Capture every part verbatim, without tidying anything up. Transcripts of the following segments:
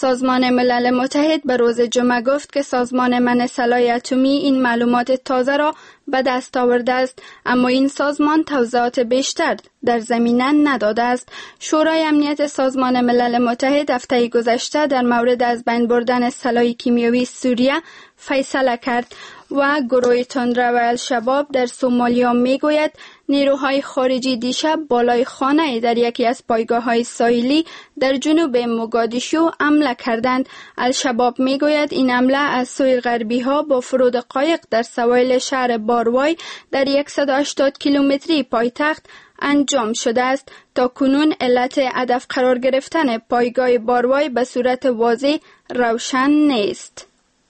سازمان ملل متحد به روز جمعه گفت که سازمان منع سلاح اتمی این معلومات تازه را به دست آورده است، اما این سازمان توضیحات بیشتر در زمینه نداده است. شورای امنیت سازمان ملل متحد هفته گذشته در مورد از بین بردن سلاح کیمیایی سوریه فیصله کرد و گروه تندرو و الشباب در سومالیا میگوید نیروهای خارجی دیشب بالای خانه در یکی از پایگاه‌های ساحلی در جنوب موگادیشو حمله کردند. الشباب میگوید این حمله از سوی غربی ها با فرود قایق در سواحل شهر باروای در صد و هشتاد کیلومتری پایتخت انجام شده است. تا کنون علت هدف قرار گرفتن پایگاه باروای به صورت واضح روشن نیست.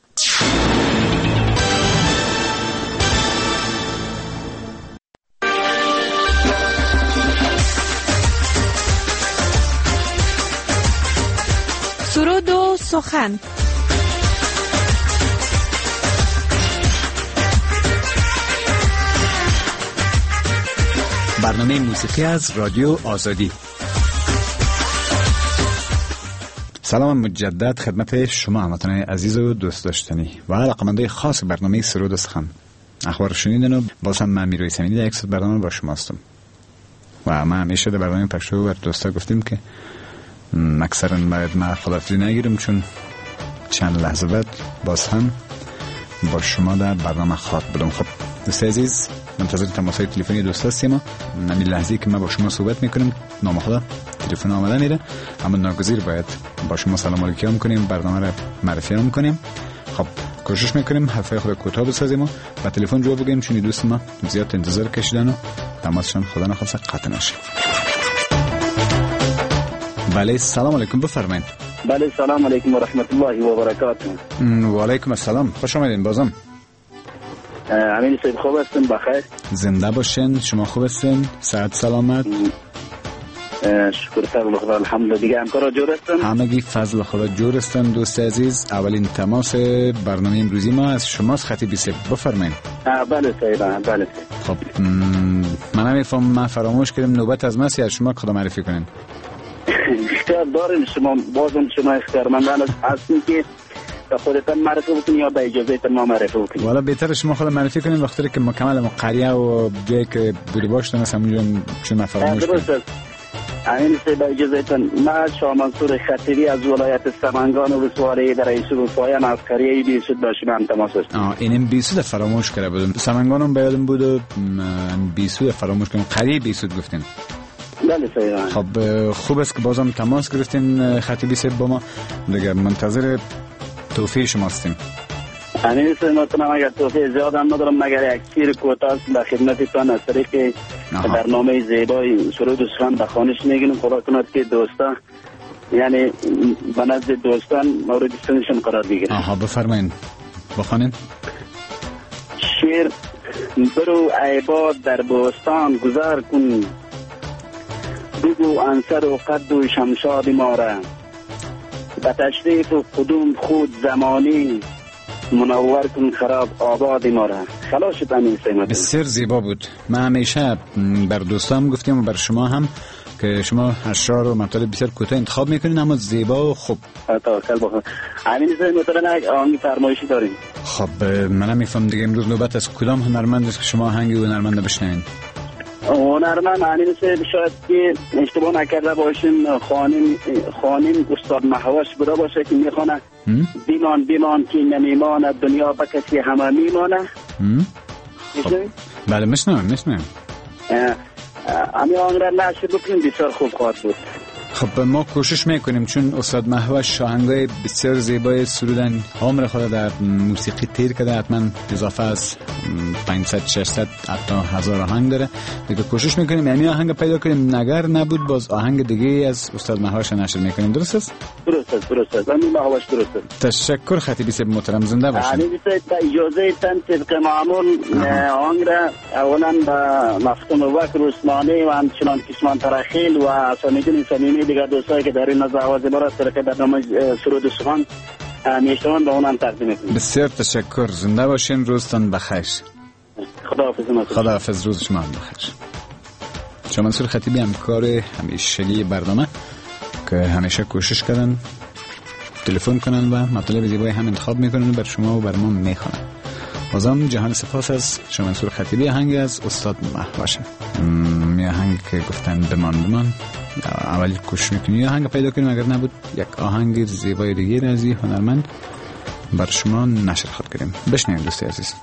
سرود و سخن. برنامه موسیقی از رادیو آزادی. سلام مجدد خدمت شما هموطنان عزیز و دوست داشتنی و علاقه‌مندان خاص برنامه سرود و سخن. اخبار شنیدن و باز هم من میروی سمینی در یک صد برنامه با شما هستم و ما همیشه در برنامه پخشو بر دوستا گفتیم که اکثرا باید ما خداحافظی نگیرم، چون چند لحظه بعد باز هم با شما در برنامه خواهد بودم. خب دوست عزیز، منتظر تماس‌های تلفنی دوست هستیم. همین لحظه‌ای که ما با شما صحبت میکنیم نامخدا تلفن آمده میره، اما ناگزیر باید با شما سلام علیکم کنیم، برنامه را معرفی هم کنیم. خب کوشش میکنیم حرفای خود کوتاه بسازیم و با تلفن جواب بگیم، چون دوست ما زیاد انتظار کشیدن و تماسشون خدا نخواسته قطع نشه. بله سلام علیکم، بفرمایید. بله سلام علیکم و رحمت الله و برکاته. و علیکم السلام، خوش آمدین. بازم امین صاحب خوب هستین؟ بخیر زنده باشین. شما خوب هستین؟ صحت سلامت؟ شکر فضل خدا الحمدلله. دیگه همکارا جور هستن؟ همگی فضل خدا جور هستن. دوست عزیز، اولین تماس برنامه امروزی ما از شماست خطیبی صاحب، بفرمایید. بله صاحب، بله. خب من نمیفهم، من فراموش کردم نوبت از ماست، از شما خدا معرفی کنین. اختیار دارین شما، بازم شما اختیارمندان هستین که به خودتان معرفی بکنین یا به اجازه تان ما معرفی بکنین. والا بهتره شما خود معرفی کنین وقتی که مکمل مقریه و جایی که بوده باشتن است همونجا، چون من فراموش کردم. درست امین صاحب به اجازه تان، من شاه منصور خطیبی از ولایت سمنگان و ولسوالی در ایسود پایان از قریه بیسود با شما هم تماس هستم. آه اینم بیسود فراموش کرده بودم، سمنگانم بیادم بود و بیسود فراموش کردم، قریه بیسود گفتین. بله صحیح. خب خوب است که بازم تماس گرفتین خطیبی صاحب با ما، دیگه منتظر توفیق شما هستیم. امین صاحب مطمئنم اگر توفیق زیاد هم ندارم مگر یک سیر کوتاه به خدمتتان از طریق برنامه زیبای سرود و سخن به خوانش میگیرم. خدا کند که دوستا یعنی به نزد دوستان مورد استفادهشون قرار بگیره. آها بفرمایید بخوانین. شیر برو ای باد در بوستان گذر کن، بگو انصر و قد و شمشاد ما را، به تشریف و قدوم خود زمانی، منور کن خراب آباد ما را. خلاص امین صاحب بسیار زیبا بود. من همیشه بر دوستام گفتیم و بر شما هم که شما اشعار و مطالب بسیار کوتاه انتخاب میکنین اما زیبا و خوب. توکل بخیر. امین صاحب مثلا یک آهنگ فرمایشی دارین؟ خب من نمیفهم دیگه امروز نوبت از کدام هنرمند است که شما آهنگ هنرمند بشنوین؟ هنرمند امین صاحب شاید که اشتباه نکرده باشیم خانم خانم استاد مهوش بوده باشه که میخونه بیمان بیمان که نمیماند دنیا به کسی همه میمانه. خب. بله میشنوم میشنوم. همین آن را نشر بکنیم بسیار خوب خواهد بود. خب ما کوشش میکنیم، چون استاد مهوش آهنگای بسیار زیبای سرودن عمر خود در موسیقی تیر کرده، حتما اضافه از پانصد ششصد حتی هزار آهنگ داره دیگه. کوشش میکنیم همین آهنگ پیدا کنیم، نگر نبود باز آهنگ دیگه از استاد مهوش نشر میکنیم. درست است؟ درست است درست است همین مهوش درست است. تشکر خطیبی صاحب محترم، زنده باشید. همین صاحب با اجازه تن طبق معمول آهنگ را اولا با مفتون وکر عثمانی و همچنان کشمان ترخیل و سمیدین سمیمی دیگر دوستایی که در این نزد آواز ما را طریق برنامه سرود و سخن میشنوند به اونم تقدیم میکنم. بسیار تشکر، زنده باشین، روزتان بخیر. خداحافظ. خداحافظ، روز شما هم بخیر. شاه منصور خطیبی همکار همیشگی برنامه که همیشه کوشش کردن تلفن کنن و مطالب زیبای هم انتخاب میکنن و بر شما و بر ما میخوانن. بازم جهان سپاس از شما منصور خطیبی. آهنگ از استاد مهوشه، یه آهنگ که گفتن بمان بمان، اول کوشش میکنیم یه آهنگ پیدا کنیم، اگر نبود یک آهنگ زیبای دیگه از این هنرمند بر شما نشر خود کردیم. بشنویم دوستی عزیز.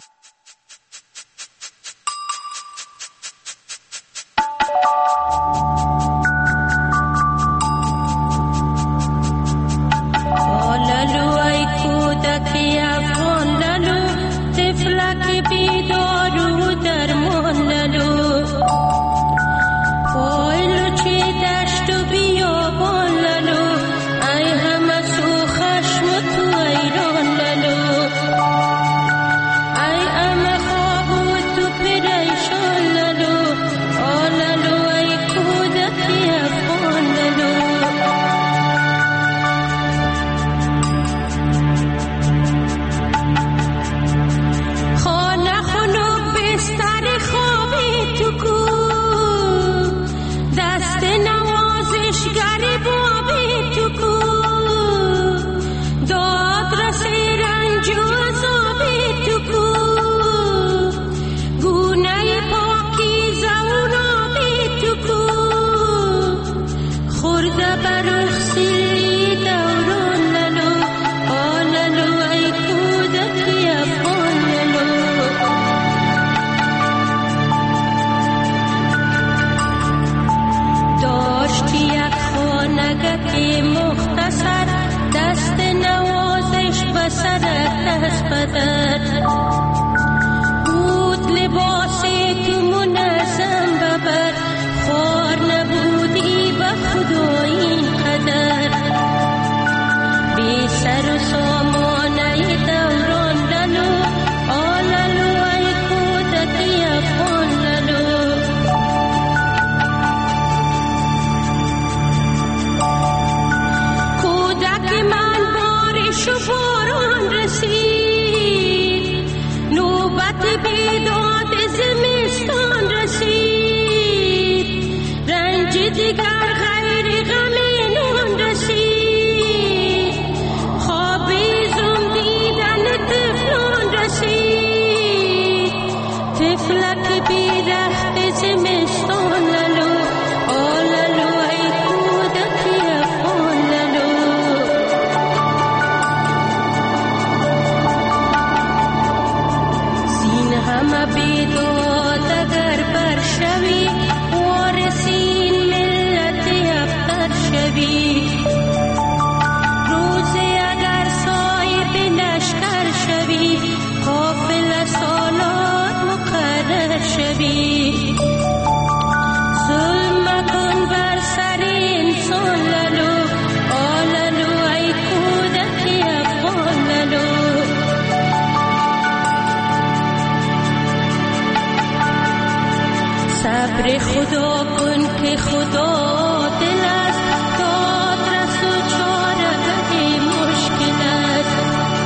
صبر خدا کن که خدا دل است، داد رس و چاره به مشکل است.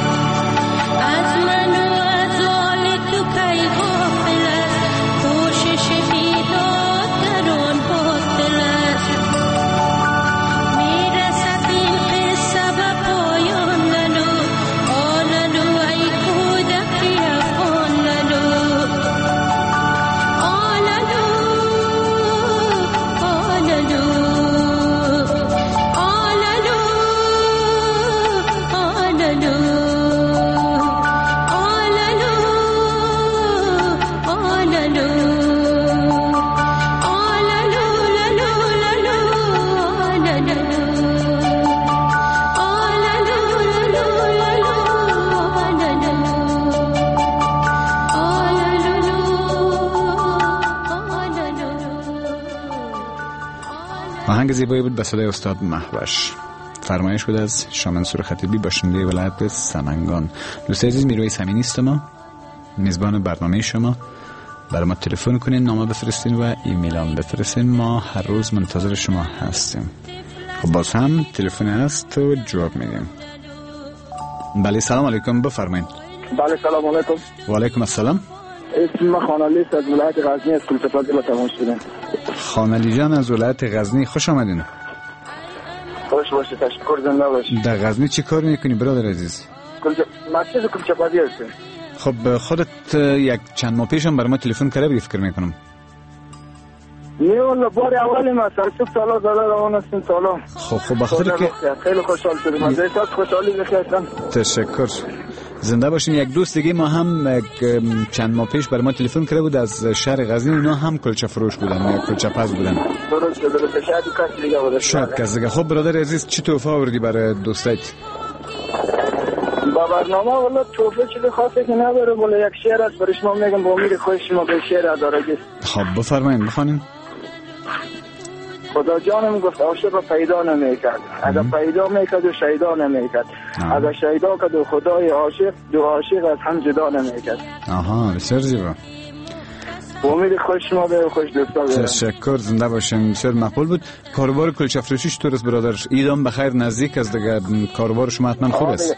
از من و از آن تو کی غافل است، کوشش بیداد در آن باطل است. میرسد این قصه به پایان لالو، آلالو ای کودکی افغان لالو. آهنگ زیبایی بود به صدای استاد مهوش، فرمایش بود از شاه منصور خطیبی، باشنده ولایت سمنگان. دوست عزیز، میروی سمینی است، ما میزبان برنامه شما. برای ما تلفن کنین، نامه بفرستین و ایمیل هم بفرستین، ما هر روز منتظر شما هستیم. خب باز هم تلفن هست و جواب میدیم. بله سلام علیکم، بفرمایید. بله سلام علیکم. و علیکم السلام. اسم خانعلی است، از ولایت غزنی از کلفت با تماس شدم. خانعلی جان از ولایت غزنی، خوش آمدین. خوش باشه، تشکر، زنده باشی. در غزنی چی کار میکنی برادر عزیز؟ کلچه مسجد کلچه پزی هستی. خب خودت یک چند ماه پیشم برای ما تلفن کرده بودی فکر میکنم. نه والله بار اولی ما سرسوب سالا داده روان هستیم سالا. خب خب بخاطر که خیلی خوشحال شدیم از احساس خوشحالی بخیستم. تشکر، زنده باشین. یک دوست دیگه ما هم چند ماه پیش برای ما تلفن کرده بود از شهر غزنی، اونا هم کلچه فروش بودن یا کلچه پز بودن. درست درست، شاید کسی دیگه بوده. شاید کسی دیگه. خب برادر عزیز چی تحفه آوردی برای دوستایت؟ با برنامه والله توفه چیزی خاصی که نداره، ولی یک شعر است برای شما میگم با امید خوش شما به شعر ادارگی. خب بفرمایید بخونین. خدا جانم گفت عاشق را پیدا نمیکرد، اگر پیدا میکرد و شیدا نمیکرد، اگر شیدا کرد و خدای عاشق دو عاشق از هم جدا نمیکرد. آها بسیار زیبا. با امید خوش شما به خوش دوستا برم. تشکر، زنده باشین. بسیار مقبول بود. کاروبار کلچه فروشی چطور است برادر؟ ایدام بخیر نزدیک است دیگه، کاروبار شما حتما خوب است.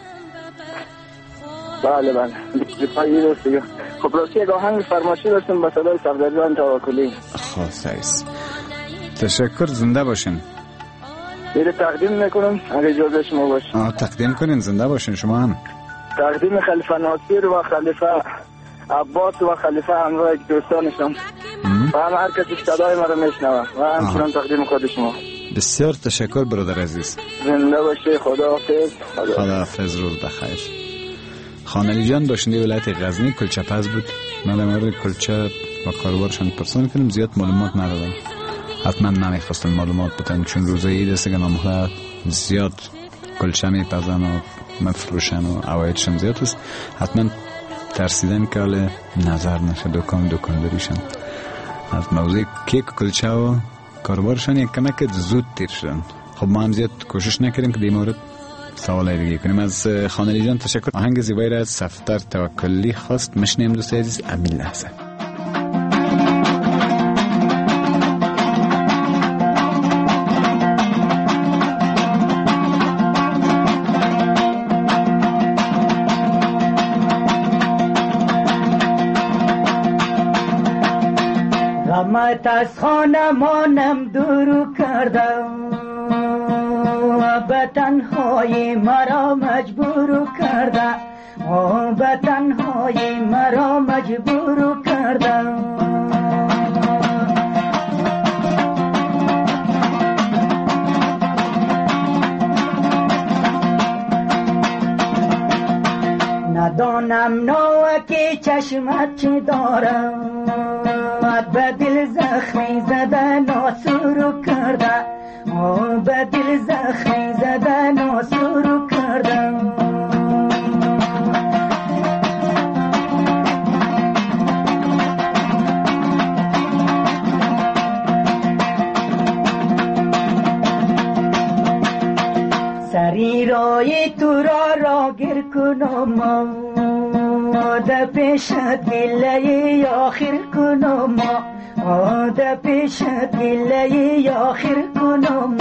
بله بله پایی دوست دیگه. خب راستی یک آهنگ فرمایشی داشتم به صدای صفدرجان توکلی. خاص است. تشکر، زنده باشین. میره تقدیم میکنم اگه اجازه شما باشه. آه تقدیم کنین، زنده باشین شما هم. تقدیم خلیفه ناصر و خلیفه عباس و خلیفه همراه دوستانشم و هم هر کسی صدای ما رو میشنوه و همچنان تقدیم خود شما. بسیار تشکر برادر عزیز. زنده باشه. خداحافظ. خداحافظ، روز بخیر. خانعلی جان باشنده ولایت غزنی کلچه پز بود. من در مورد کلچه و کاروبارشان پرسان کنم، زیاد معلومات ندادم. حتما نمیخواستن معلومات بدن چون روزه عید است که نامخواه زیاد کلچه میپزن و مفروشن و عوایدشان زیاد است. حتما ترسیدن که حال نظر نشه دکان دکان داریشن از موضوع کیک کلچه و کاروبارشان یک کمک زود تیر شدن. خب ما هم زیاد کوشش نکردیم که در مورد سوال دیگه کنیم. از خانعلی جان تشکر. آهنگ زیبایی را از صفدر توکلی خواست، مشنیم دوست عزیز امین لحظه. غمت از خانه مانم دور کردم و به تنهایی مرا مجبور کرده، و به تنهایی مرا مجبور کرده. ندانم ناوکی چشمت چی دارم، به دل زخمی زده ناسور کرده، به دل زخمی زده ناسور کرده. سری رای تو را را گر کنم، در پیش گله آخر کنم، در پیش گله آخر کنم.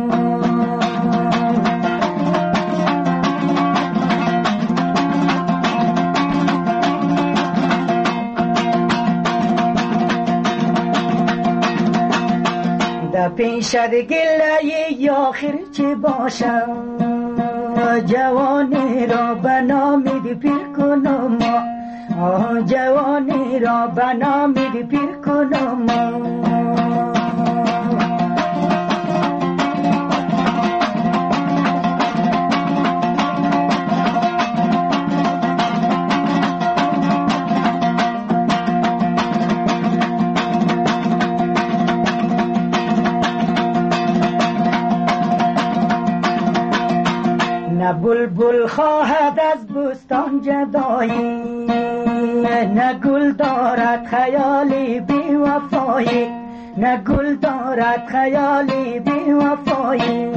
در پیش گله آخر چه باشم، جوانی را به نامید پیر کنم، جوانی را به نامید پیر کنم. نه بلبل خواهد از بستان جدایی، نه گل دارد خیالی بی وفایی، نه گل دارد خیالی بی وفایی.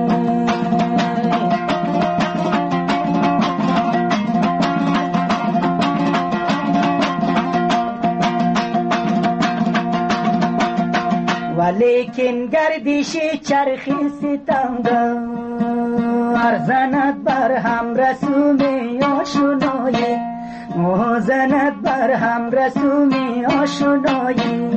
ولیکن گردش چرخی ستمگار زند بر هم رسومی آشنایی، زند بر هم رسومی آشنایی.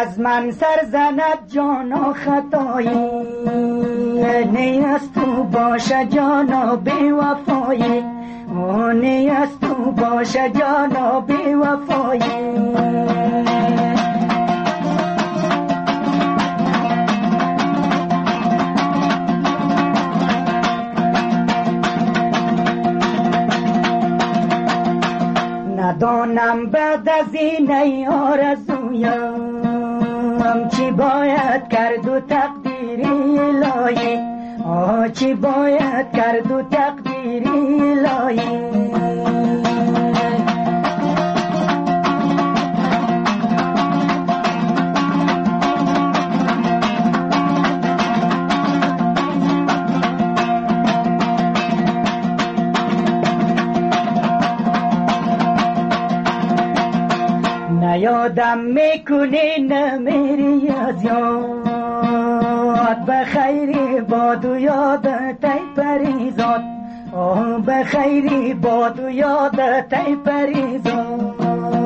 از من سر زند جانا خطایی نیست تو باشه جانا بی وفایی نیست تو باشه جانا بی وفایی ندانم بعد از این ای آرزویم چی باید کرد و تقدیری الهی آه چی باید کرد و تقدیری الهی یادم میکنی نمیری از یاد بخیری باد و یادت ای پریزاد آه بخیری باد و یادت ای پریزاد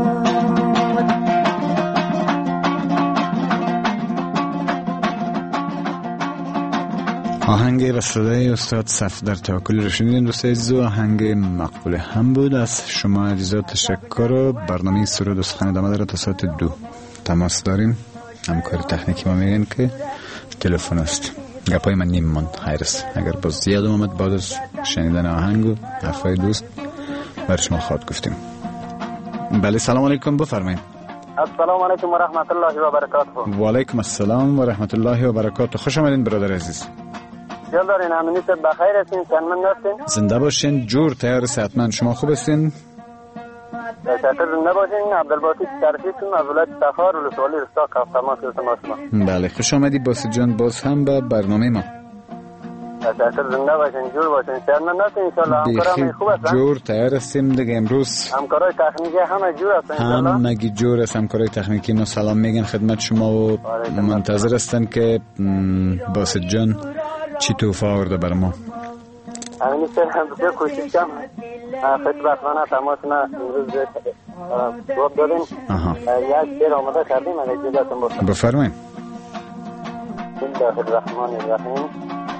آهنگ و صدای استاد صفدر توکلی رو شنیدین دوستای عزیز. آهنگ مقبول هم بود. از شما عزیزا تشکر و برنامه سرود و سخن ادامه داره تا ساعت دو. تماس داریم. همکار تکنیکی ما میگن که تلفن است. گپای من نیم ماند خیر است. اگر باز زیاد اومد بعد از شنیدن آهنگ و حرفای دوست بر شما خواهد گفتیم. بله سلام علیکم بفرمایید. السلام علیکم و رحمت الله و برکاته. و علیکم السلام و رحمت الله و برکاته. خوش آمدین برادر عزیز. جل دارین امنیت بخیر هستین سلامت هستین زنده باشین جور تیار صحتمند شما خوب هستین شکر زنده باشین عبدالباقی شریفیتون از ولایت صفار ولسوالی رستا کافتماس شما شما بله خوش آمدی باسط جان باز هم به برنامه ما شکر زنده باشین جور باشین سلامت هستین ان شاء الله همکارم خوب هستن جور تیار هستیم دیگه امروز همکارای تکنیکی همه جور هستن ان شاء الله همگی جور است همکارای تکنیکی ما سلام میگن خدمت شما و منتظر هستن که باسط جان چی توفه آورده بر ما همینی که بسیار کوشش کم خدمتمانه تماسنا امروز جواب دادیم یک شعر آماده کردیم اگر اجازهتون باشه بفرمایید بسم الله الرحمن الرحیم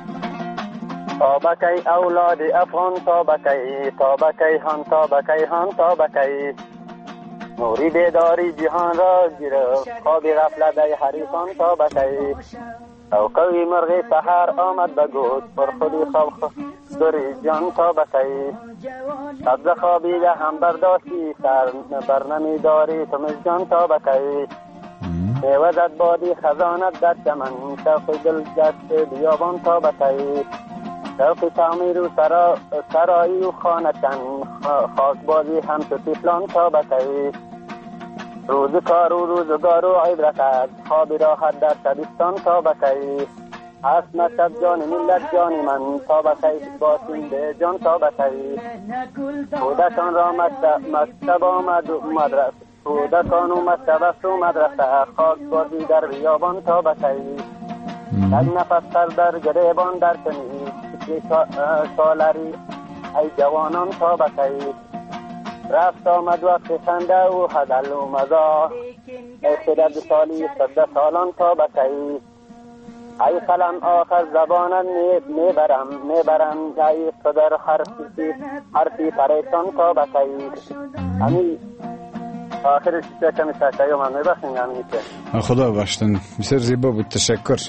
تابکی اولاد افغان تابکی تابکی هان تابکی هان تابکی نوری بیداری جهان را گرفت خواب غفلت ای حریفان تابکی او قوی مرغی سحر آمد بگود پر خودی خواب دوری جان تا بکی قبض خوابیده هم برداشتی سر برنمی داری تو مجان تا بکی عوضت بادی خزانت در چمن شوق دل جست بیابان تا بکی شوق تعمیر و سرا سرایی و خانکن خاک بازی هم تو تیفلان تا بکی روز کار و روزگار و عبرت است خوابی راحت در شبستان تا بکی هست نشد جان ملت جان من تا بکی باسیم به جان تا بکی کودکان را مکتب آمد و مدرسه کودکان و مکتب است و مدرسه خاک بازی در بیابان تا بکی یک نفس سر در گریبان در کنی سالری ای جوانان تا بکی رفت آمد وقت خنده و حدل و مزا ای خدد سالی صد سالان تا بکی ای قلم آخر زبانت میبرم میبرم ای قدر حرفی حرفی پریشان تا بکی همین آخرش چیزا کمی سکایی من میبخشین همین که خدا باشتن بسیار زیبا بود تشکر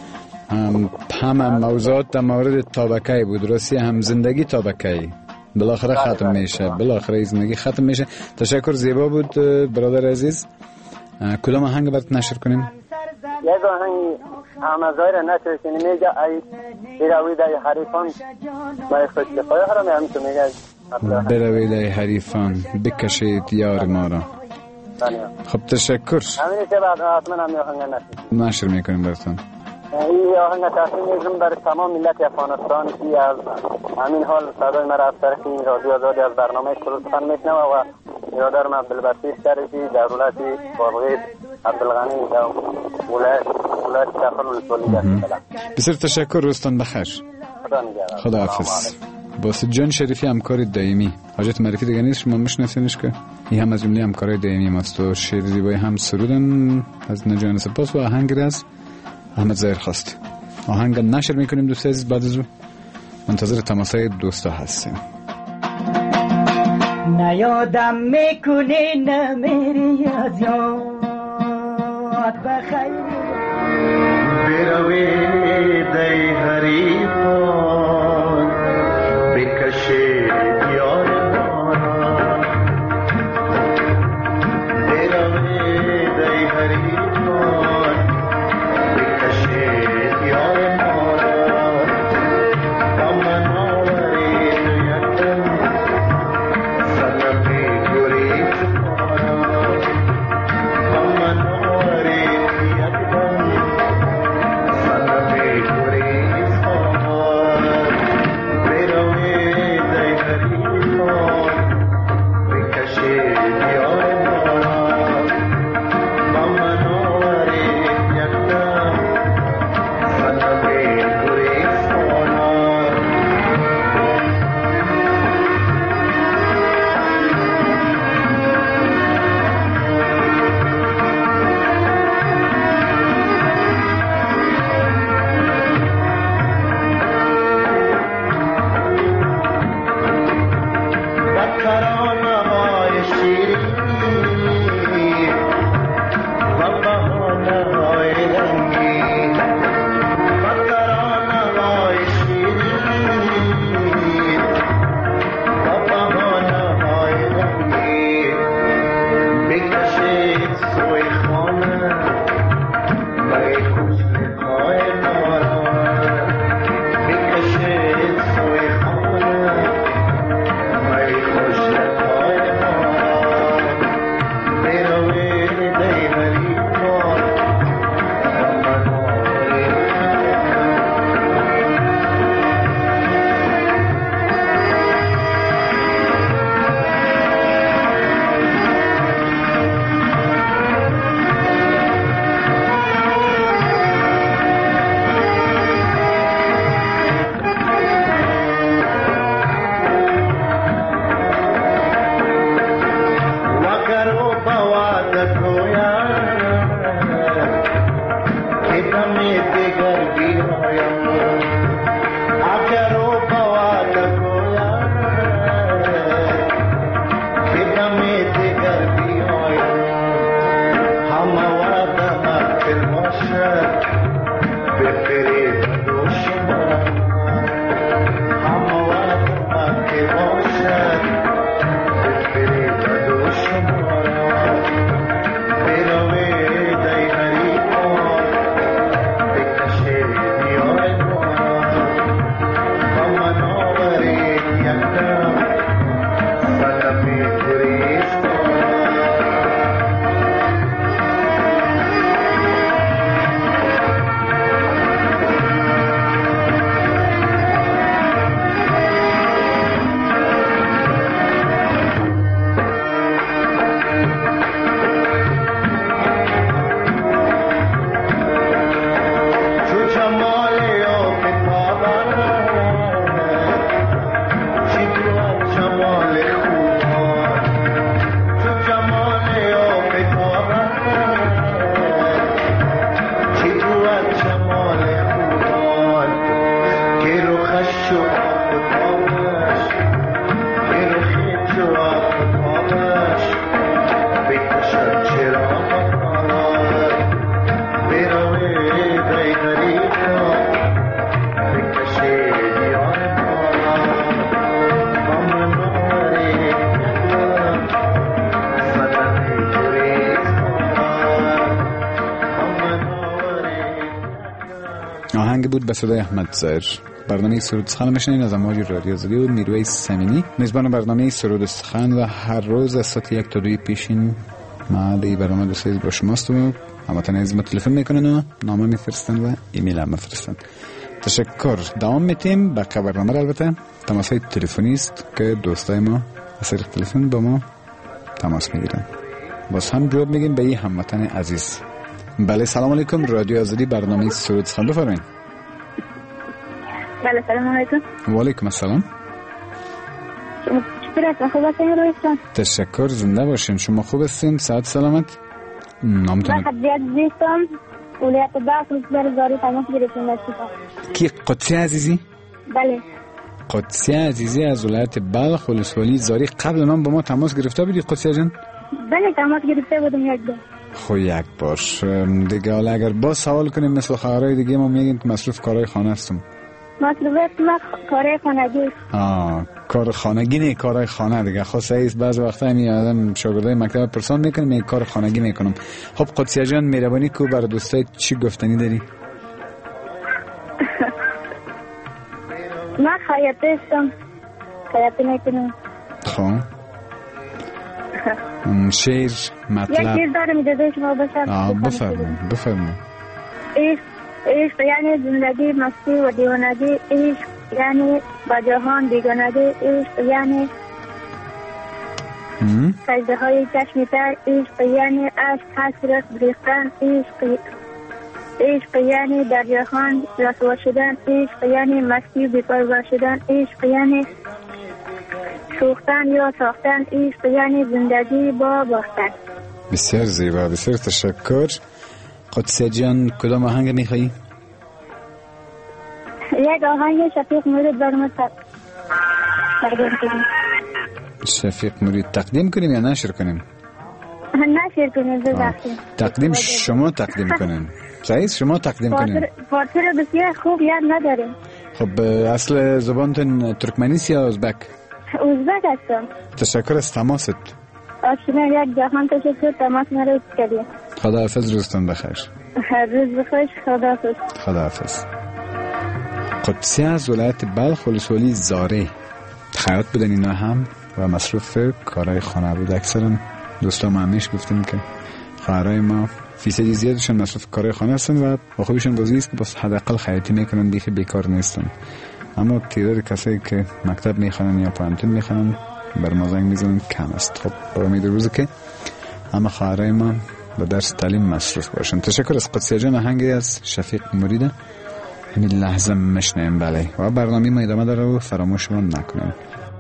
همه موضوعات در مورد تابکی بود راستی هم زندگی تابکی بالاخره ختم میشه بالاخره زندگی ختم میشه تشکر زیبا بود برادر عزیز کدام آهنگ برات نشر کنیم یک آهنگ همزایر نشر کنیم میگه ای بروید ای حریفان با خوشکفای حرام همیتو میگه بروید ای حریفان بکشید یار ما را خب تشکر همینی که بعد حتما همی آهنگ نشر نشر میکنیم براتون این آهنگ تحصیل میزم در تمام ملت افغانستان که از همین حال صدای مرا از طرف این رادیو آزادی از برنامه کلوسخان میشنوه و برادرم عبدالبسیط شریفی در ولایت بارغیب عبدالغنی در ولایت ولایت شخر ولسوالی در بسیار تشکر روزتان بخیر خدا نگهدار خدا حافظ باسط جان شریفی همکار دائمی حاجت معرفی دیگه نیست شما میشناسینش که این هم از جمله همکارای دائمی ماست و شعر زیبای هم سرودن از نجان سپاس و آهنگ از احمد ظاهر خواست. آهنگ نشر میکنیم دوست عزیز. بعد از او منتظر تماسای دوستا هستیم. نیادم میکنی نمیری از یاد بخیر بروی دی حریفان بکشه دیار مارا بروی دی حریفان بکشه دیار مارا کامن آوری یکم سنبی گوری چکارا کامن آوری یکم سنبی گوری سامار بروی دی حریفان بکشه دیار مارا کامن آوری یکم سنبی گوری سامار و ترانه‌های شیرین و بهانه‌های رنگین و ترانه‌های شیرین و بهانه‌های رنگین بکشید سوی خانه برای کوچک‌های ناران بکشید سوی خانه برای کوچک‌های ناران بروی دی حریفان و مناره وکرو بواد کویان که دمی دیگر بیایم اکرو بواد کویان که دمی دیگر بیایم هم وعده مغفر باشد به فرید دشمن هم وعده مغفر باشد به فرید دشمن بروی دی حریفان بکشه دیار مارا و مناوری یکم سنبی گریستان چو جمالی و کتابان چی بود جمال خوبان چو جمالی و کتابان چی بود جمال خوبان که رخش و آفتابش که رخش و آفتابش بکشد چراغ آراد بروی دی حریفان بکشه دیار مارا و مناره یکم سنبی گریستان و مناره یکم آهنگ بود به صدای احمد ظاهر. برنامه سرود سخن میشنین از امواج رادیو آزادی و میرویس سمینی میزبان برنامه سرود سخن و هر روز از ساعت یک تا دوی پیشین ما به این برنامه دوست عزیز با شماست و هموطن عزیز ما تلفن میکنن و نامه میفرستن و ایمیل هم میفرستن. تشکر. دوام میتیم. بقیه برنامه البته تماسهای تلفنی است که دوستای ما از طریق تلفن با ما تماس میگیرن. باز هم جواب میگیم به این هموطن عزیز. بله سلام علیکم. رادیو آزادی برنامه سرود سخن بفرمایید. بله سلام علیکم. و علیکم السلام. مشکل است. خوب هستین رویستان؟ تشکر، زنده باشین. شما خوب هستین؟ صحت سلامت؟ نامتون؟ من خدیت زیستم ولیت بخش روزبر زاری تماس گرفتیم داشتیم. کی قدسی عزیزی؟ بله. قدسی عزیزی از ولایت بلخ ولسوالی زاری قبل نام با ما تماس گرفته بودی قدسی جان؟ بله تماس گرفته بودم یک بار. خو یک بار دیگه. حالا اگر با سوال کنیم مثل خواهرای دیگه ما میگیم که مصروف کارهای خانه هستم. مصروفیت ما کارهای خانگی. آه کار خانگی نه، کارهای خانه دیگه. خاصه ایست بعض وقتا همی آدم شاگردای مکتب پرسان میکنم یک کار خانگی میکنم. خب قدسی جان مهربانی کو برای دوستای چی گفتنی داری؟ من خیاطی هستم. خیاطی میکنم. خب شعر مطلب یک چیز دارم اجازه شما باشه. آه بفرمایید بفرمایید. عشق عشق یعنی زندگی مستی و دیوانگی. عشق یعنی با جهان بیگانگی. عشق یعنی سجده های چشم تر. عشق یعنی عشق حسرت بریختن. عشق عشق یعنی در جهان رسوا شدن. عشق یعنی مستی و بی‌پروا شدن. عشق یعنی سوختن یا ساختن. عشق یعنی زندگی با باختن. بسیار زیبا، بسیار تشکر. قدسی جان کدام آهنگ میخوایی؟ یک آهنگ شفیق مرید برام تقدیم کنیم. شفیق مرید تقدیم کنیم یا نشر کنیم؟ نشر کنیم ببخشید. تقدیم شما تقدیم کنیم. صحیح شما تقدیم کنیم. فارسی بسیار خوب یاد نداریم. خب اصل زبانتون ترکمنی است یا ازبک؟ ازبک هستم. تشکر از تماست. آشنا یک جهان تشکر تماس مرا کردید. خداحافظ، روزتون بخیر. روز بخیر. خداحافظ. خداحافظ. قدسی از ولایت بلخ ولسوالی زاره خیاط بودن اینا هم و مصروف کارهای خانه بود. اکثرا دوستان ما همیش گفتیم که خواهرای ما فیصدی زیادشون مصروف کارهای خانه هستن و با خوبشون بازی است که بس حداقل خیاطی میکنن دیگه بیکار نیستن. اما تعداد کسایی که مکتب میخوانن یا پانتون میخوانن بر ما زنگ میزنن کم است. خب با امید روزی که همه خواهرای ما به درس تعلیم مصروف باشن. تشکر از قدسی جان. آهنگی از شفیق مریده همین لحظه مشنیم. بله و برنامه ما ادامه داره و فراموش رو نکنیم.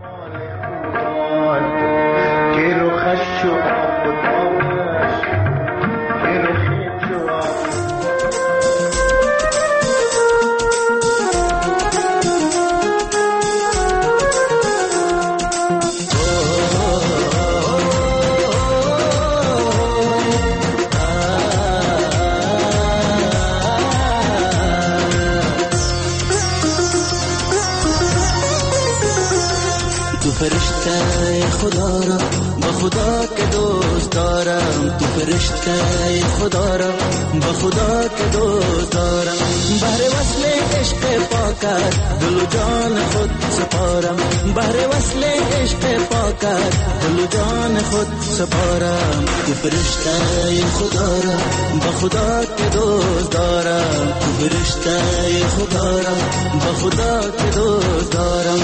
فرشته خدا را با خدا که دوست دارم. تو فرشته خدا را با خدا که دوست دارم. بهر وصل عشق پاکت دل و جان خود سپارم. بهر وصل عشق پاکت دل و جان خود سپارم. تو فرشته خدا را با خدا که دوست دارم. تو فرشته خدا را با خدا که دوست دارم.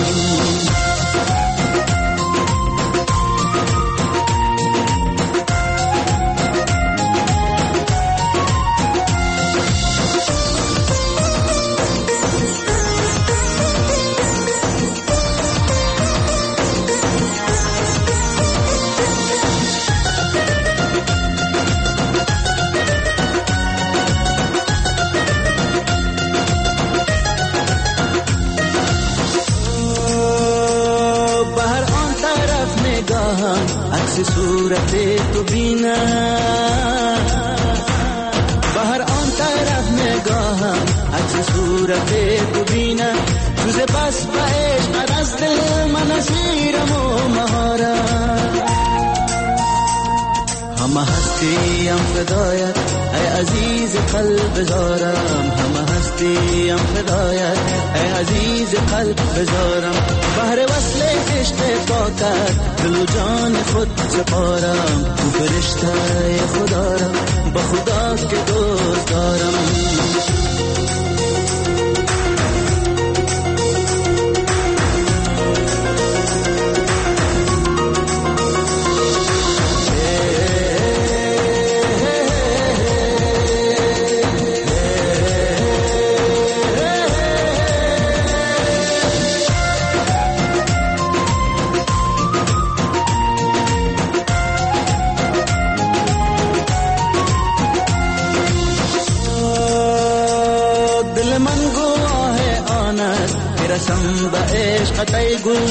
صورت تو بینا بهر آن طرف نگاهم عکس صورت تو بینا روز بس با عشق از دل من اسیرم و مهارم. همه هستیم فدایت ای عزیز قلب زارم. همه هستیم فدایت ای عزیز قلب زارم. بهر وصل عشق پاکت دل و جان خود سپارم. تو فرشته خدا را با خدا که دوست دارم. برسم به عشقت ای گل.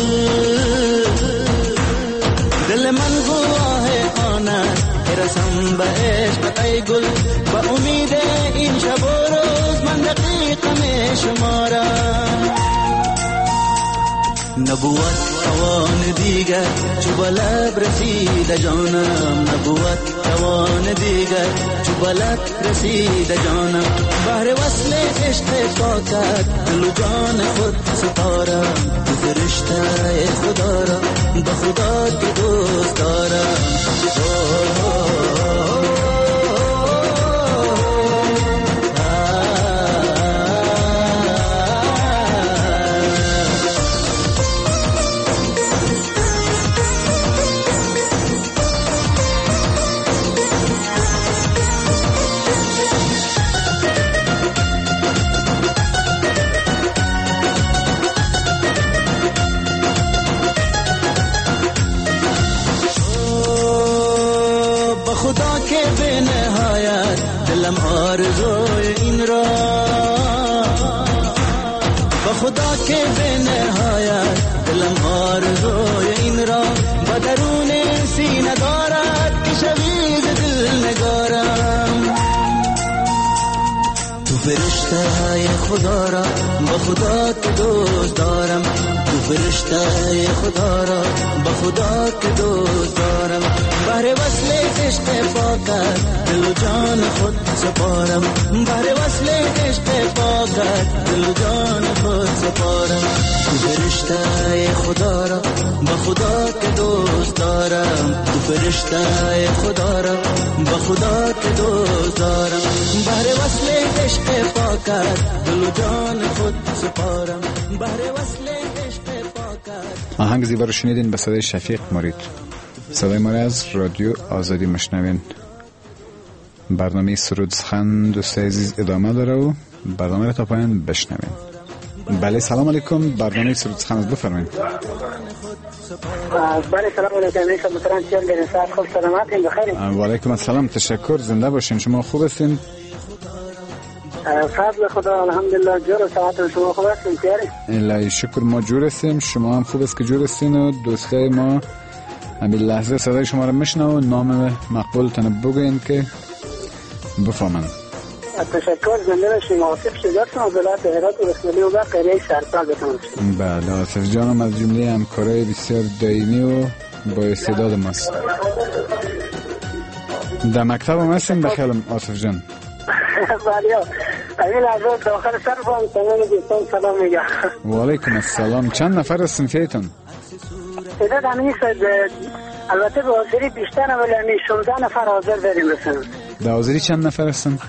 دل من گواه آن است که رسم به عشقت ای گل. با امید این شب و روز من دقیقم شمارم. نبوت توان دیگر چو بلب رسید جانم. نبوت توان دیگر چو بلب رسید جانم. بهر وصل عشق پاکت دل و جان خود سپارم. تو فرشته خدا را به خدا که دوست دارم. خدا که به نهایت دلم آرزوی این را. با خدا که به نهایت دلم آرزوی این را. با درون سینه دارد که شوی ز دل نگارم. تو فرشته های خدا را با خدا که دوست دارم. تو فرشته خدا را با خدا که دوست دارم. بهر وصل عشق پاکت دل و جان خود سپارم. بهر وصل عشق پاکت دل و جان خود سپارم. تو فرشته خدا را با خدا که دوست دارم. تو فرشته خدا را با خدا که دوست دارم. بهر وصل عشق پاکت دل و جان خود سپارم. بهر وصل عشق پاکت. آهنگ زیبا رو شنیدین به صدای شفیق مرید. صدای ما از رادیو آزادی مشنوین. برنامه سرود سخن دوست عزیز ادامه داره و برنامه رو تا پایان بشنوین. بله سلام علیکم. برنامه سرود سخن از بفرمایید. بله سلام علیکم. میشم مطران چیان در ساعت خوب سلامتین بخیرین. و علیکم السلام. تشکر. زنده باشین. شما خوب هستین؟ فضل خدا الحمدلله. جور و ساعت شما خوب هستین تیاری؟ الهی شکر ما جور هستیم. شما هم خوب است که جور هستین و دوستای ما همین لحظه صدای شما رو میشنوه. نام مقبولتون بگوین که بفهمن. تشکر. زنده باشین. آصف شجاعتون از ولایت هرات و رسمالی و قریه سرپل بتونم. بله آصف جانم از جمله همکارای بسیار دائمی و با استعداد ماست. در مکتب هم هستیم بخیرم آصف جان؟ بله همین لحظه داخل سرفم تمام دوستان سلام میگم. و علیکم السلام. چند نفر هستین فیتون؟ تعداد همین البته به حاضری بیشتر ولی همین شانزده نفر حاضر داریم بسن. در حاضری چند نفر هستن؟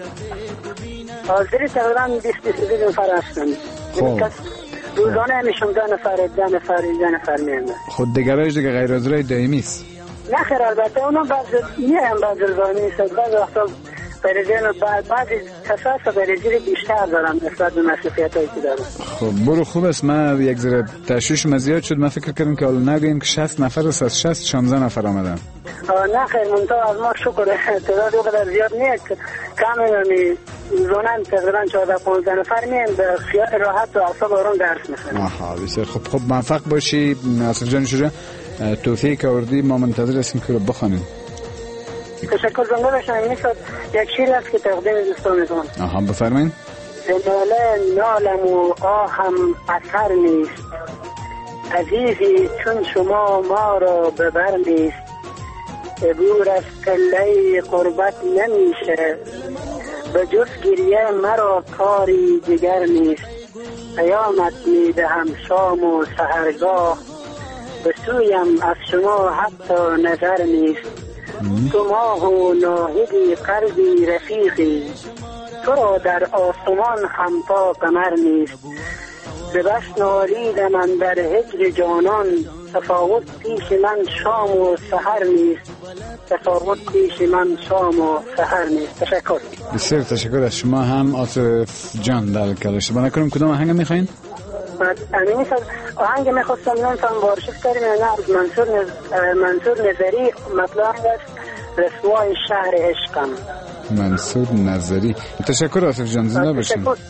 حاضری تقریبا بیست بیست و دو نفر هستن. خب روزانه همین شانزده نفر ده نفر ده نفر میان. خود دیگرایش دیگه غیر حاضرای دائمی است؟ نه خیر البته اونا بعض میان بعض روزانه نیست. بعض وقتا برزین و بعد بعضی کساس برزین بیشتر دارم نسبت به مسئولیت هایی که دارم. خب برو خوب است. من یک ذره تشویشم زیاد شد. من فکر کردم که حالا نگویم که شصت نفر است. از شصت شانزده نفر آمدن. نه خیر منطقه از ما شکر تعداد اونقدر زیاد نیست. کم نمی زونن تقریبا چهارده پانزده نفر میان به خیال راحت و اعصاب آرام درس میخونن. آها بسیار خب. خب موفق باشی آصف جان. شجاع توفیق آوردی. ما منتظر هستیم که رو بخوانیم. تشکر. زنده باشم. این یک شیر است که تقدیم دوستان میکنم. آها بفرمایید. ناله نالم و آهم اثر نیست. عزیزی چون شما ما را ببر نیست. عبور از قله قربت نمیشه. به جز گریه مرا کاری دیگر نیست. قیامت میدهم شام و سحرگاه. به سویم از شما حتی نظر نیست. تو ماه و ناهدی قلبی رفیقی. تو را در آسمان همتا قمر نیست. به بس نالید من در هجر جانان. تفاوت پیش من شام و سحر نیست. تفاوت پیش من شام و سحر نیست. تشکر. بسیار تشکر از شما هم آصف جان. در کلاش با نکنم کدام آهنگ میخواین؟ امینی سر آهنگ میخواستم نمیتونم بارشف کردیم نه منصور نز... منصور نظری مطلع است. رسوای شهر عشقم. منصور نظری. تشکر آصف جان. زنده باشین.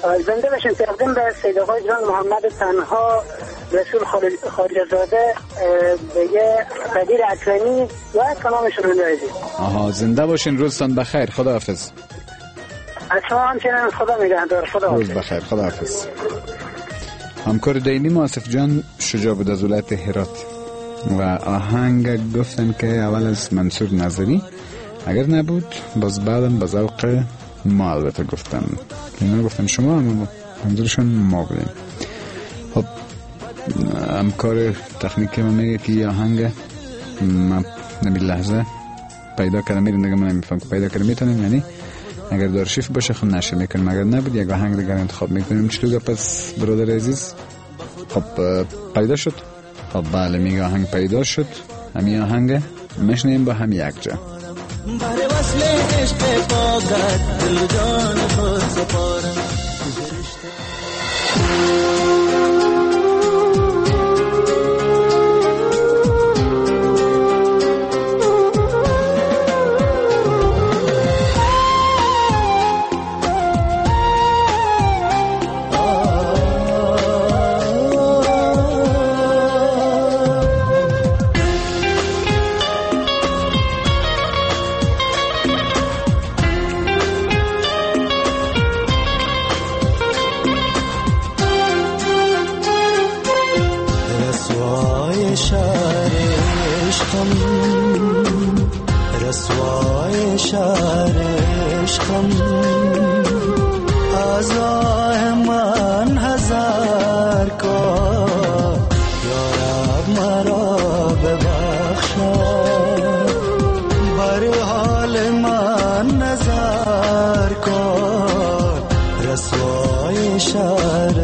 زنده باشین. تقدیم به سید آقای جان محمد تنها رسول خارجه زاده بگه قدیر اکرمی و تمام شنونده عزیز. آها زنده باشین، روزتان بخیر، خداحافظ. از شما همچنین خدا نگهدار. خداحافظ. روز بخیر، خداحافظ. همکار دینی ما آصف جان شجاع بود از ولایت هرات و آهنگ گفتن که اول از منصور نظری، اگر نبود باز بعدم به ذوق ما البته گفتن، اینا گفتن شما، اما منظورشون ما بودیم. خب همکار تکنیکی من میگه که یه آهنگ من نمی لحظه پیدا کردم، میرین دیگه من نمیفهم که پیدا کردم میتونیم، یعنی اگر دارشیف باشه خود نشه میکنیم، اگر نبود یک آهنگ دیگر انتخاب میکنیم. چطور پس برادر عزیز؟ خب پیدا شد. خب بله میگه آهنگ پیدا شد. همین آهنگ مشنیم با هم یک جا. بر وصل عشق پاکت دل جان خود سپارم. رسوای شهر عشقم از آه من هزار کار، یا رب مرا ببخشا بر حال من نظر کار. رسوای شهر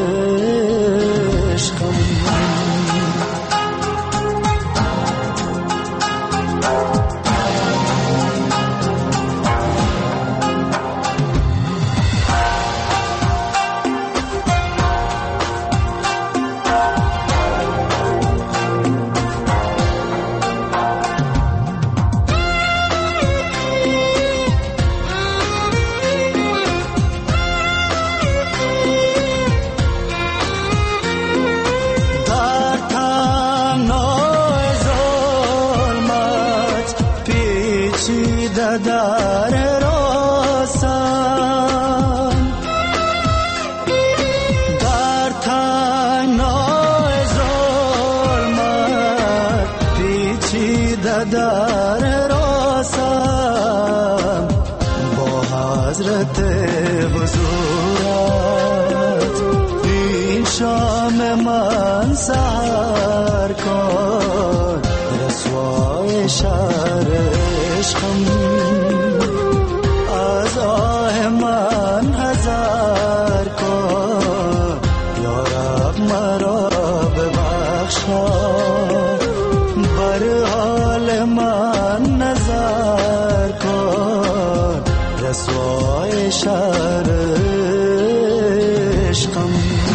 عشقم در راستان در تنهای ظلمت پیچیده در راستان، با حضرت حضورت این شام من سحر کن. رسوای شهر عشقم از آه من هزار کن، یا رب مرا ببخشا بر حال من نظر کن. رسوای شهر عشقم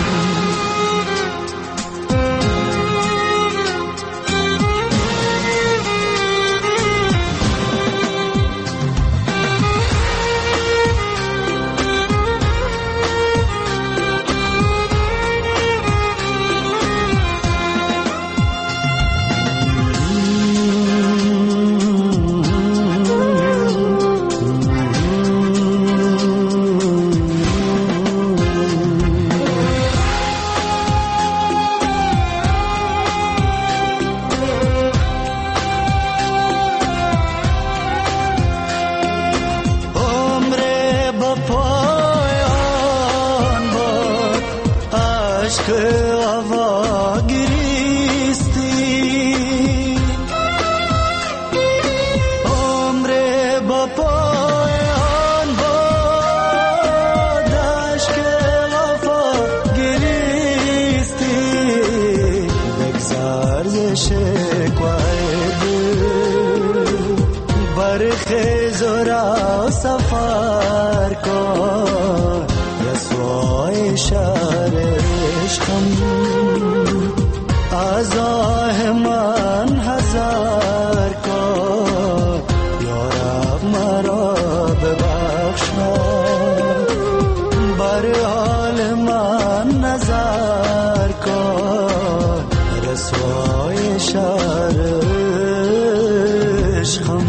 عشق هوا گریستی، عمر با پایان باد عشق هوا گریستی. بگذار ز شکوه دل برخیز و را سفر کن. رسوای شهر عشقم از آه من هزار کن، یا رب مرا ببخشا بر نظر کن رسوای شهر عشقم.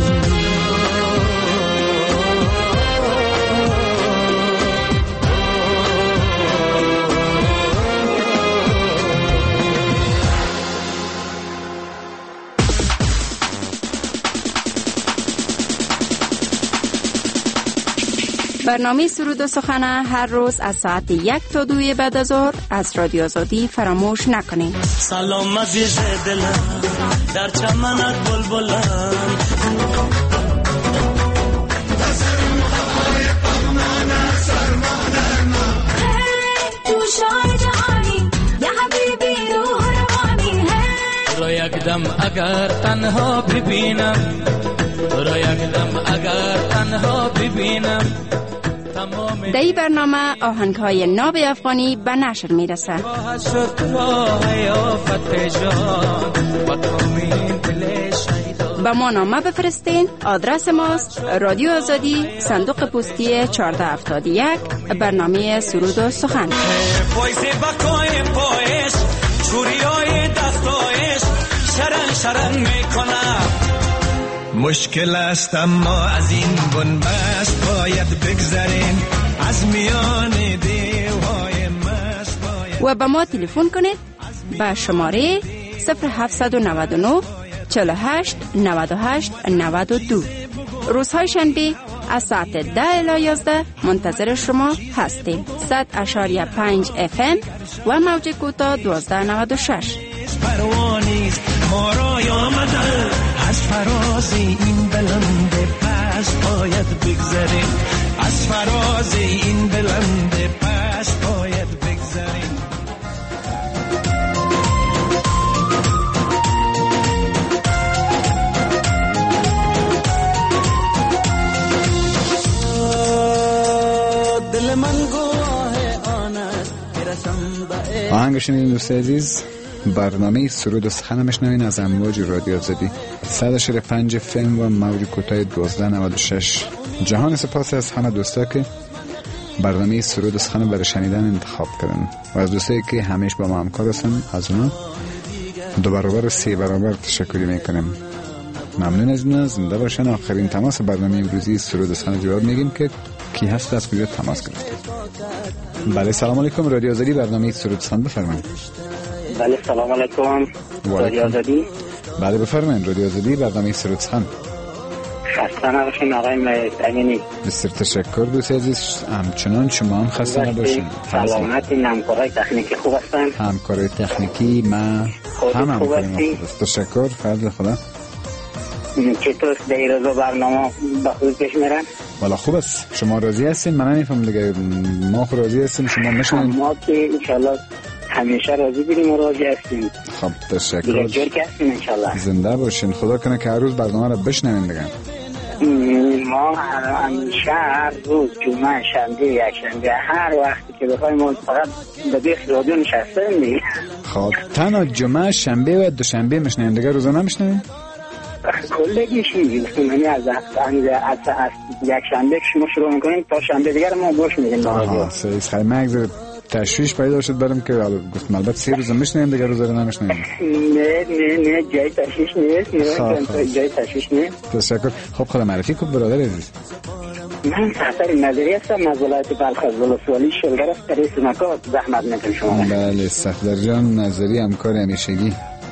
برنامه سرود و سخن هر روز از ساعت یک تا دوی بعد از ظهر از رادیو آزادی فراموش نکنید. سلام عزیز دلم در چمنت بلبلم را یک دم اگر تنها ببینم را یک دم اگر تنها ببینم. در این برنامه آهنگ‌های ناب افغانی به نشر میرسه. با ما نامه بفرستین. آدرس ماست رادیو آزادی، صندوق پستی چهارده هفتاد و یک، برنامه سرود و سخن. مشکل است اما از این بنبست باید بگذرین، از میان دیوهای مست باید. و به ما تلفن کنید به شماره صفر هفت نه نه چهل و هشت نود و هشت نود و دو. روزهای شنبه از ساعت ده الی یازده منتظر شما هستیم. صد اشاریه پنج اف ام و موج کوتاه دوازده نود و شش. پروانیز ما را آمده از فراز این بلند پس باید بگذریم، از فراز این بلند پس باید بگذریم. دل من گواه آن است که رسم به آهنگ شنیدین دوست عزیز. برنامه سرود و سخن مشنوین از امواج رادیو آزادی صد و اشاره پنج فم و موج کوتاه دوازده نود و شش. جهان سپاس از همه دوستا که برنامه سرود و سخن برای شنیدن انتخاب کردن و از دوستایی که همیشه با ما همکار هستن از اونا دو برابر و سه برابر تشکر میکنیم. ممنون از اینا. زنده باشن. آخرین تماس برنامه امروزی سرود و سخن جواب میگیم که کی هست از کجا تماس گرفته. بله سلام علیکم رادیو آزادی، برنامه سرود و سخن بفرمایید. بله سلام علیکم رادیو آزادی. بله بفرمایید رادیو آزادی، برنامه سرود سخن. خسته نباشین آقای مهید امینی. بسیار تشکر دوست عزیز. همچنان شما هم خسته نباشین. سلامتی. همکارای تکنیکی خوب هستن؟ همکارای تکنیکی ما هم هم خوب هست. تشکر. فضل خدا. چطور در روز برنامه به خود پیش میرن؟ والا خوب است. شما راضی هستین؟ من نمیفهم دیگه. ما خود راضی هستیم، شما میشنین؟ ما که انشالله همیشه راضی بودیم و راضی هستیم. خب تشکر. دیگه جور که هستیم انشالله. زنده باشین. خدا کنه که هر روز برنامه رو بشنوین دیگه. ما همیشه هر روز جمعه شنبه یکشنبه هر وقتی که بخوایم ما فقط به بیخ رادیو نشستیم دیگه. خب تنها جمعه شنبه و دوشنبه میشنوین دیگه، روزا نمیشنوین؟ کلگیشی یعنی از از از یک شنبه که شما شروع میکنیم تا شنبه دیگر ما گوش میدیم. آها سه خیلی مگذره تشویش پیدا شد برام که گفتم البته سه روز میشنویم دیگه روزا رو نمیشنویم. نه نه نه جای تشویش نیست. نه جای تشویش نیست. تشکر. خب خدا معرفی کن برادر عزیز. من سفر نظری هستم از ولایت بلخ از ولسوالی شلگر است. رئیس مکان زحمت میکنم شما. بله صفدر جان نظری همکار همیشگی.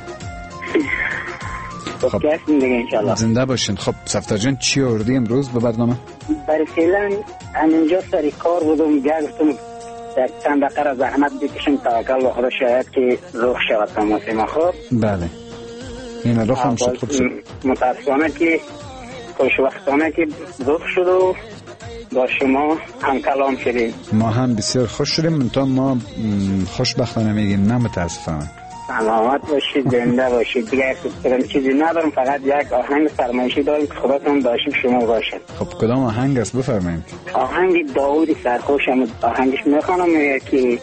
خب دیگه انشالله زنده باشین. خب صفدر جان چی آوردی امروز به برنامه؟ برای فعلا همینجا سری کار بودم گفتم در چند دقیقه زحمت بکشیم توکل به خدا شاید که رخ شود تماس ما. خب بله این رخ هم شد. خوب شد. متاسفانه که خوشوقتانه که رخ شد و با شما هم کلام شدیم. ما هم بسیار خوش شدیم. منتها ما خوشبختانه میگیم نه متاسفانه. سلامت باشید، زنده باشید. دیگه چیزی ندارم، فقط یک آهنگ فرمایشی دارم که خداتون داشتیم شما باشد. خب کدام آهنگ است بفرمایید؟ آهنگ داوود سرخوشم آهنگش میخوانم که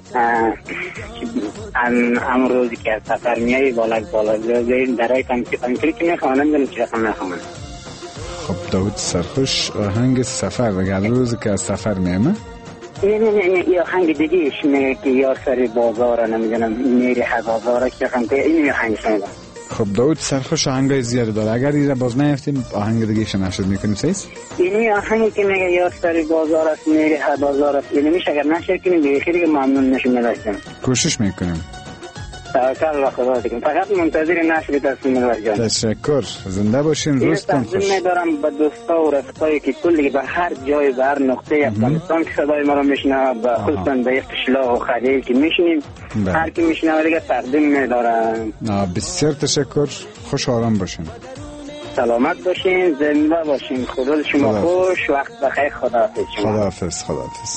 امروزی که از سفر میایی بالا بالا درای تمثیلی که میخوانم نمیدونم چی رقم میخوانم. خب داوود سرخوش آهنگ سفر و روزی که از سفر میامه این این یا آهنگ دیگه ایش میگه که یار سر بازار نمیدونم میری هزار که هم که این آهنگ شنیدم. خب داود سرخوش آهنگای زیاد داره، اگر ایره باز نیفتیم آهنگ دیگه ایش نشد میکنیم سیز؟ این آهنگی که میگه یار سر بازار است میری هزار است این میشه اگر نشه کنیم به خیلی ممنون نشون میداشتیم. کوشش میکنیم. توکل به خدا دیگه. فقط منتظر نشر تصمیم الله جان. تشکر. زنده باشین، روزتون خوش. این می‌دارم به دوستا و رفقایی که کلی به هر جای به هر نقطه افغانستان که صدای ما رو میشنوه، به خصوصا به قشلا و خلیل که میشنیم، هر کی میشنوه دیگه تقدیم می‌دارم. بسیار تشکر. خوش آرام باشین. سلامت باشین، زنده باشین. خدا شما خوش، وقت بخیر. خداحافظ شما. خداحافظ. خداحافظ.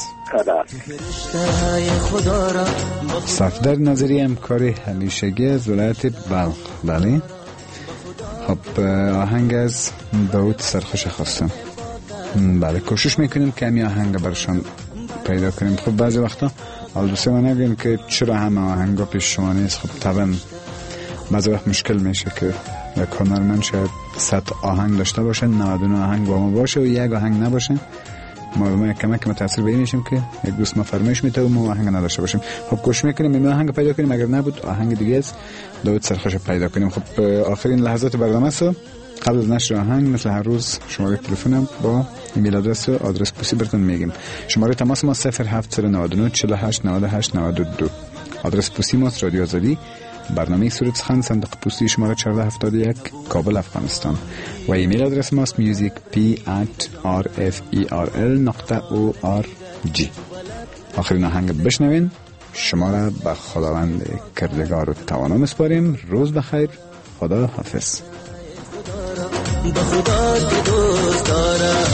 خدا. صفدر نظری همکاری همیشگی از ولایت بلخ. بله. خب آهنگ از داود سرخوش خواستم. بله کوشش میکنیم که همی آهنگ برشان پیدا کنیم. خب بعضی وقتا حال دوسته ما نگیم که چرا همه آهنگا پیش شما نیست. خب طبعا بعضی وقت مشکل میشه که یک هنرمند شاید صد آهنگ داشته باشه، نود و نه آهنگ با ما باشه و یک آهنگ نباشه. ما ما کمک متاثر به میشیم که یک دوست ما فرمایش میده و ما آهنگ نداشته باشیم. خب کوشش میکنیم این آهنگ پیدا کنیم، اگر نبود آهنگ دیگه است داود سرخوش پیدا کنیم. خب آخرین لحظات برنامه است. قبل از نشر آهنگ مثل هر روز شماره تلفنم با ایمیل آدرس و آدرس پستی براتون میگیم. شماره تماس ما صفر هفت نه نه چهل و هشت نود و هشت نود و دو. آدرس پستی ما رادیو آزادی، برنامه سرود سخن، صندوق پستی شماره چهارده هفتاد و یک، کابل افغانستان. و ایمیل آدرس ما است music p at r f e r l نقطه o r g. آخرین آهنگ بشنوین. شما را به خداوند کردگار و توانا میسپاریم. روز بخیر. خدا حافظ. به خدا که دوست دارم.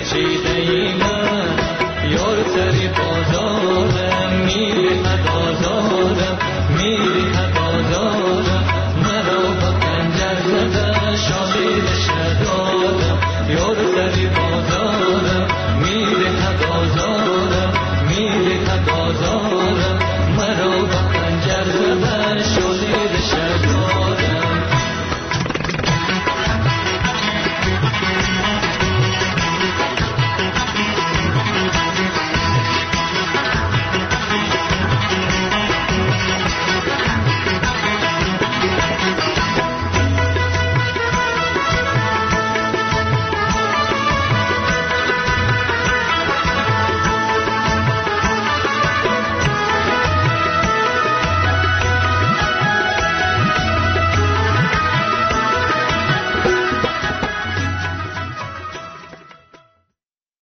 پیچیده ای من یار سری بازارم میری هدازارم میری هدازارم مرا با پنجر زده شاهد شدارم یار سری بازارم